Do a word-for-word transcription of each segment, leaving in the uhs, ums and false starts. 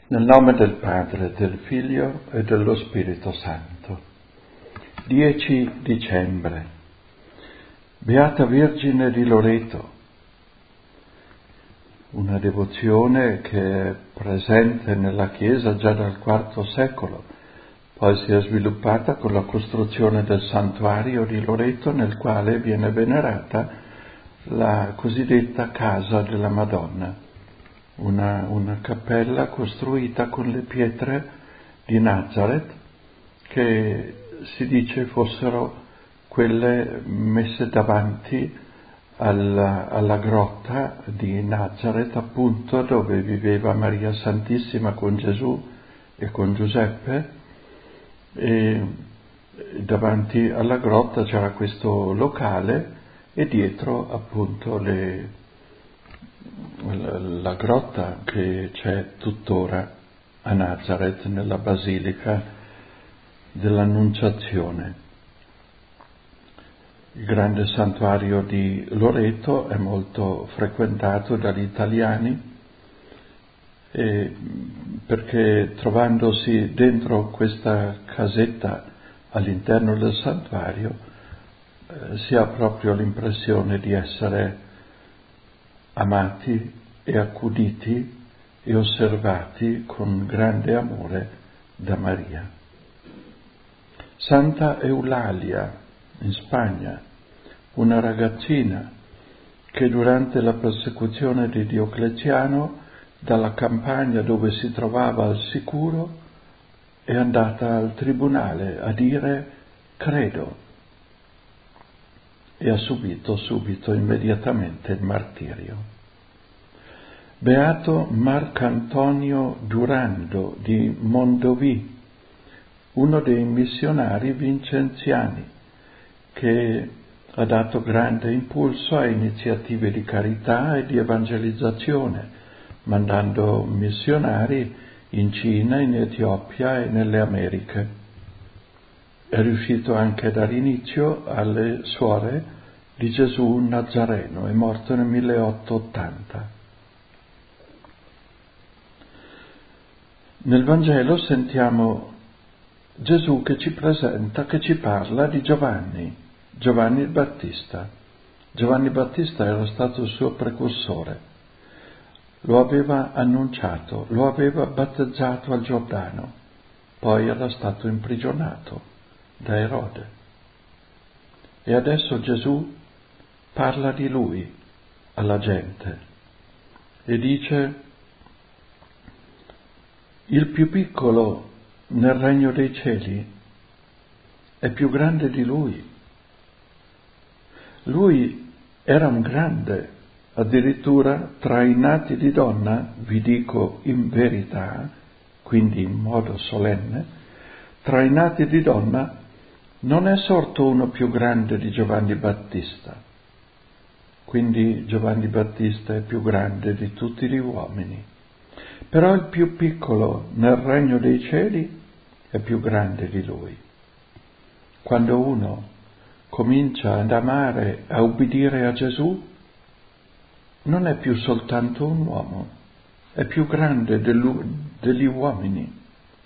Nel nome del Padre, del Figlio e dello Spirito Santo. dieci dicembre. Beata Vergine di Loreto, una devozione che è presente nella Chiesa già dal quarto secolo, poi si è sviluppata con la costruzione del santuario di Loreto, nel quale viene venerata la cosiddetta Casa della Madonna. Una, una cappella costruita con le pietre di Nazareth, che si dice fossero quelle messe davanti alla, alla grotta di Nazareth, appunto dove viveva Maria Santissima con Gesù e con Giuseppe, e davanti alla grotta c'era questo locale e dietro appunto le la grotta che c'è tuttora a Nazareth, nella Basilica dell'Annunciazione. Il grande santuario di Loreto è molto frequentato dagli italiani e perché trovandosi dentro questa casetta all'interno del santuario eh, si ha proprio l'impressione di essere amati e accuditi e osservati con grande amore da Maria. Santa Eulalia, in Spagna, una ragazzina che durante la persecuzione di Diocleziano, dalla campagna dove si trovava al sicuro, è andata al tribunale a dire credo e ha subito subito immediatamente il martirio. Beato Marcantonio Durando di Mondovì, uno dei missionari vincenziani che ha dato grande impulso a iniziative di carità e di evangelizzazione, mandando missionari in Cina, in Etiopia e nelle Americhe. È riuscito anche a dare inizio alle suore di Gesù Nazareno, è morto nel milleottocentottanta. Nel Vangelo sentiamo Gesù che ci presenta, che ci parla di Giovanni, Giovanni il Battista. Giovanni Battista era stato il suo precursore, lo aveva annunciato, lo aveva battezzato al Giordano, poi era stato imprigionato da Erode. E adesso Gesù parla di lui alla gente e dice: il più piccolo nel regno dei cieli è più grande di lui. Lui era un grande, addirittura tra i nati di donna, vi dico in verità, quindi in modo solenne, tra i nati di donna non è sorto uno più grande di Giovanni Battista. Quindi Giovanni Battista è più grande di tutti gli uomini. Però il più piccolo nel regno dei cieli è più grande di lui. Quando uno comincia ad amare, a ubbidire a Gesù, non è più soltanto un uomo, è più grande degli uomini,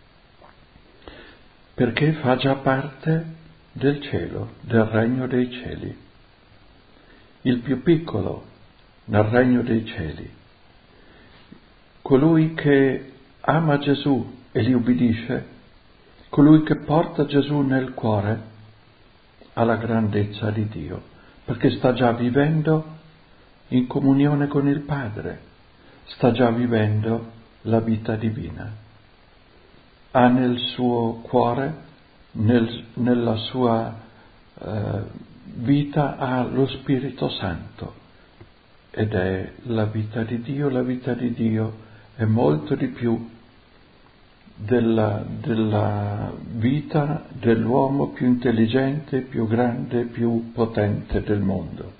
perché fa già parte del cielo, del regno dei cieli. Il più piccolo nel regno dei cieli. Colui che ama Gesù e gli ubbidisce, colui che porta Gesù nel cuore, ha la grandezza di Dio, perché sta già vivendo in comunione con il Padre, sta già vivendo la vita divina. Ha nel suo cuore, nel, nella sua eh, vita, ha lo Spirito Santo ed è la vita di Dio. La vita di Dio è molto di più della, della vita dell'uomo più intelligente, più grande, più potente del mondo.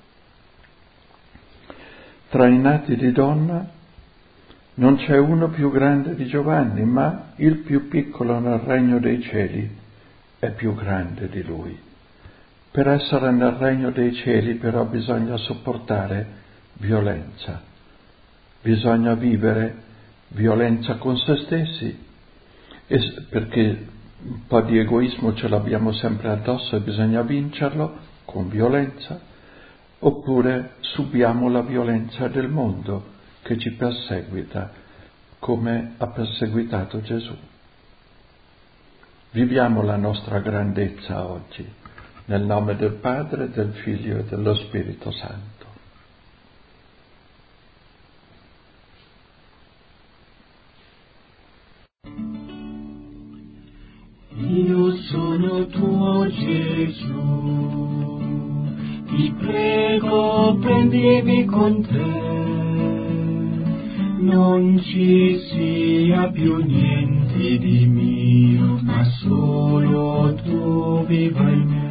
Tra i nati di donna non c'è uno più grande di Giovanni, ma il più piccolo nel regno dei cieli è più grande di lui. Per essere nel regno dei cieli però bisogna sopportare violenza, bisogna vivere violenza con se stessi, perché un po' di egoismo ce l'abbiamo sempre addosso e bisogna vincerlo con violenza, oppure subiamo la violenza del mondo che ci perseguita come ha perseguitato Gesù. Viviamo la nostra grandezza oggi, nel nome del Padre, del Figlio e dello Spirito Santo. Io sono tuo Gesù, ti prego prendimi con te, non ci sia più niente di mio, ma solo tu viva in me.